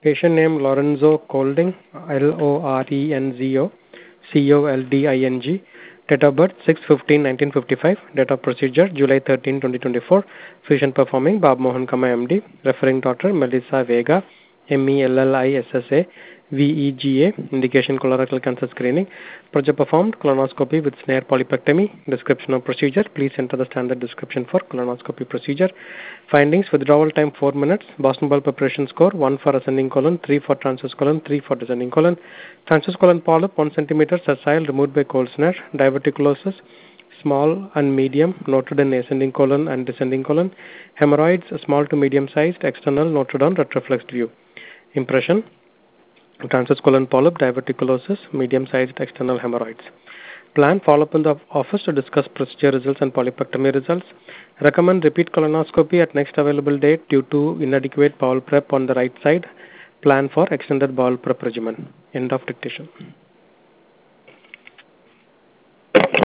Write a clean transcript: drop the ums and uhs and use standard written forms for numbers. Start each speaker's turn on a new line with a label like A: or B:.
A: Patient name Lorenzo Colding, Lorenzo Colding. Date of birth 6/15/1955. Date of procedure July 13, 2024. Physician performing Bob Mohan Kama MD. Referring doctor Melissa Vega, MELLISSA VEGA. Indication colorectal cancer screening. Project performed colonoscopy with snare polypectomy. Description of procedure. Please enter the standard description for colonoscopy procedure. Findings: withdrawal time 4 minutes. Boston Ball preparation score 1 for ascending colon, 3 for transverse colon, 3 for descending colon. Transverse colon polyp 1 centimeter, sessile, removed by cold snare. Diverticulosis small and medium, noted in ascending colon and descending colon. Hemorrhoids small to medium sized, external, noted on retroflexed view. Impression: transverse colon polyp, diverticulosis, medium sized external hemorrhoids. Plan follow-up in the office to discuss procedure results and polypectomy results. Recommend repeat colonoscopy at next available date due to inadequate bowel prep on the right side. Plan for extended bowel prep regimen. End of dictation.